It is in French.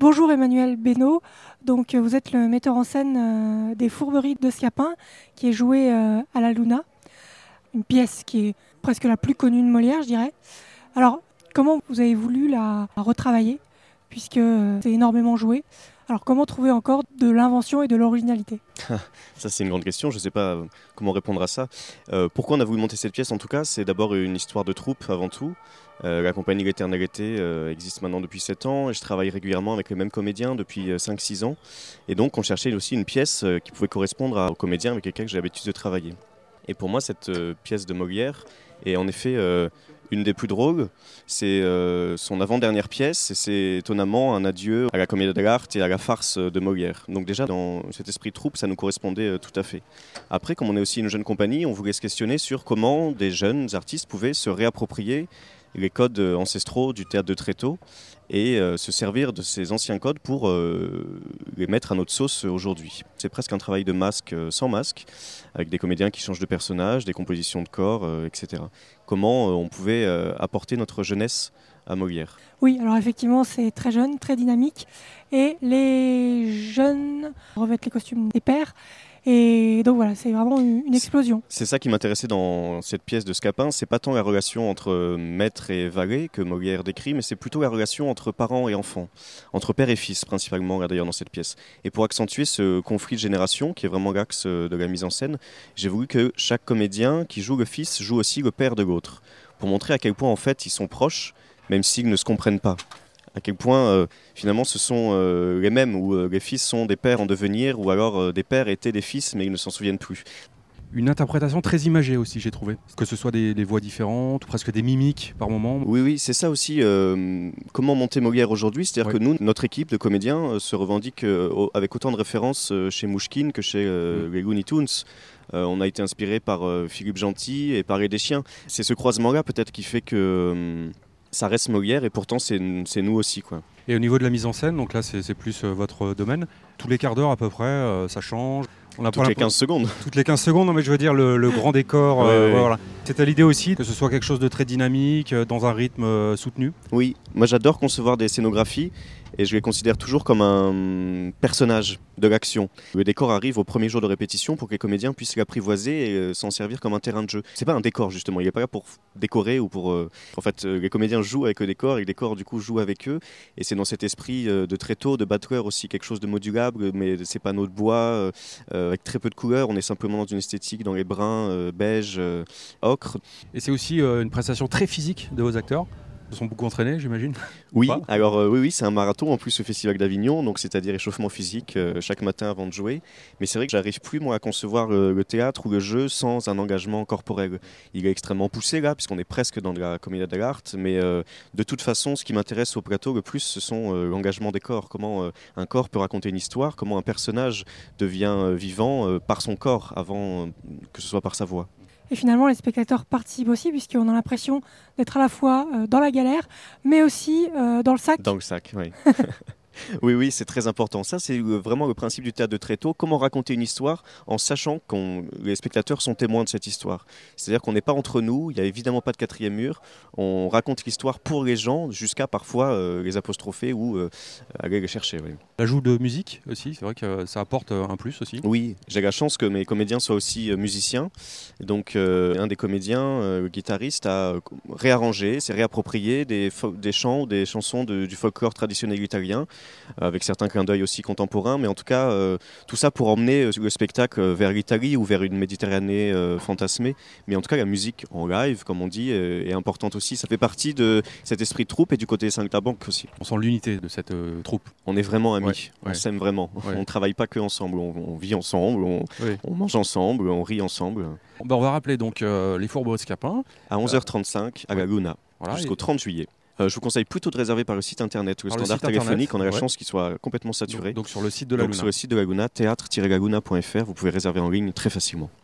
Bonjour Emmanuel Beno, donc vous êtes le metteur en scène des Fourberies de Scapin qui est joué à la Luna, une pièce qui est presque la plus connue de Molière, je dirais. Alors, comment vous avez voulu la retravailler, puisque c'est énormément joué? Alors, comment trouver encore de l'invention et de l'originalité? Ça, c'est une grande question. Je ne sais pas comment répondre à ça. Pourquoi on a voulu monter cette pièce, en tout cas, c'est d'abord une histoire de troupe, avant tout. La compagnie L'Éternel Été existe maintenant depuis 7 ans et je travaille régulièrement avec les mêmes comédiens depuis 5-6 ans. Et donc, on cherchait aussi une pièce qui pouvait correspondre aux comédiens avec lesquels j'ai l'habitude de travailler. Et pour moi, cette pièce de Molière est en effet une des plus drôles. C'est son avant-dernière pièce et c'est étonnamment un adieu à la comédie dell'arte et à la farce de Molière. Donc déjà, dans cet esprit de troupe, ça nous correspondait tout à fait. Après, comme on est aussi une jeune compagnie, on voulait se questionner sur comment des jeunes artistes pouvaient se réapproprier les codes ancestraux du théâtre de Tréteau et se servir de ces anciens codes pour les mettre à notre sauce aujourd'hui. C'est presque un travail de masque sans masque, avec des comédiens qui changent de personnage, des compositions de corps, etc. Comment on pouvait apporter notre jeunesse à Molière. Oui, alors effectivement, c'est très jeune, très dynamique, et les jeunes revêtent les costumes des pères. Et donc voilà, c'est vraiment une explosion. C'est ça qui m'intéressait dans cette pièce de Scapin, c'est pas tant la relation entre maître et valet que Molière décrit, mais c'est plutôt la relation entre parents et enfants, entre père et fils principalement là d'ailleurs dans cette pièce. Et pour accentuer ce conflit de génération, qui est vraiment l'axe de la mise en scène, j'ai voulu que chaque comédien qui joue le fils joue aussi le père de l'autre, pour montrer à quel point en fait ils sont proches, même s'ils ne se comprennent pas. À quel point finalement ce sont les mêmes, où les fils sont des pères en devenir, ou alors des pères étaient des fils mais ils ne s'en souviennent plus. Une interprétation très imagée aussi, j'ai trouvé. Que ce soit des voix différentes, ou presque des mimiques par moments. Oui, c'est ça aussi. Comment monter Molière aujourd'hui? C'est-à-dire que nous, notre équipe de comédiens se revendique avec autant de références chez Mouchkine que chez les Looney Tunes. On a été inspiré par Philippe Gentil et par Les Chiens. C'est ce croisement-là peut-être qui fait que ça reste Molière et pourtant c'est nous aussi, quoi. Et au niveau de la mise en scène, donc là c'est plus votre domaine, tous les quarts d'heure à peu près, ça change. Toutes les 15 secondes. Toutes les 15 secondes, non, mais je veux dire le grand décor. Ouais. Voilà. C'était l'idée aussi que ce soit quelque chose de très dynamique, dans un rythme soutenu. Oui, moi j'adore concevoir des scénographies et je les considère toujours comme un personnage de l'action. Le décor arrive au premier jour de répétition pour que les comédiens puissent l'apprivoiser et s'en servir comme un terrain de jeu. C'est pas un décor justement, il n'est pas là pour décorer ou pour... En fait, les comédiens jouent avec le décor et le décor du coup joue avec eux. Et c'est dans cet esprit de Tréteau, de batteur aussi, quelque chose de modulable, mais ces panneaux de bois avec très peu de couleurs. On est simplement dans une esthétique dans les bruns, beige, ocre. Et c'est aussi une prestation très physique de vos acteurs. Ils sont beaucoup entraînés, j'imagine. Oui, alors oui, c'est un marathon en plus, le Festival d'Avignon, donc c'est-à-dire échauffement physique chaque matin avant de jouer. Mais c'est vrai que j'arrive plus moi à concevoir le théâtre ou le jeu sans un engagement corporel. Il est extrêmement poussé là, puisqu'on est presque dans de la comédie dell'arte, mais de toute façon, ce qui m'intéresse au plateau le plus, ce sont l'engagement des corps. Comment un corps peut raconter une histoire, comment un personnage devient vivant par son corps avant que ce soit par sa voix. Et finalement, les spectateurs participent aussi, puisqu'on a l'impression d'être à la fois dans la galère, mais aussi dans le sac. Dans le sac, oui. Oui, c'est très important. Ça, c'est vraiment le principe du théâtre de Tréteau. Comment raconter une histoire en sachant que les spectateurs sont témoins de cette histoire. C'est-à-dire qu'on n'est pas entre nous, il n'y a évidemment pas de quatrième mur. On raconte l'histoire pour les gens, jusqu'à parfois les apostropher ou aller les chercher. Oui. L'ajout de musique aussi, c'est vrai que ça apporte un plus aussi. Oui, j'ai la chance que mes comédiens soient aussi musiciens. Donc un des comédiens, le guitariste, a réarrangé, s'est réapproprié des chants ou des chansons du folklore traditionnel italien, avec certains clins d'œil aussi contemporains, mais en tout cas tout ça pour emmener le spectacle vers l'Italie ou vers une Méditerranée fantasmée. Mais en tout cas la musique en live, comme on dit, est importante aussi. Ça fait partie de cet esprit de troupe et du côté 5 de la banque aussi. On sent l'unité de cette troupe. On est vraiment amis, on s'aime vraiment. On ne travaille pas que ensemble, on vit ensemble, on mange ensemble, on rit ensemble. On va rappeler donc les Fourberies de Scapin. À 11h35 à la Luna, jusqu'au 30 juillet. Je vous conseille plutôt de réserver par le site internet ou le standard téléphonique. On a la chance qu'il soit complètement saturé. Donc sur le site de la Luna. Sur le site de la Luna, théâtre-laguna.fr, vous pouvez réserver en ligne très facilement.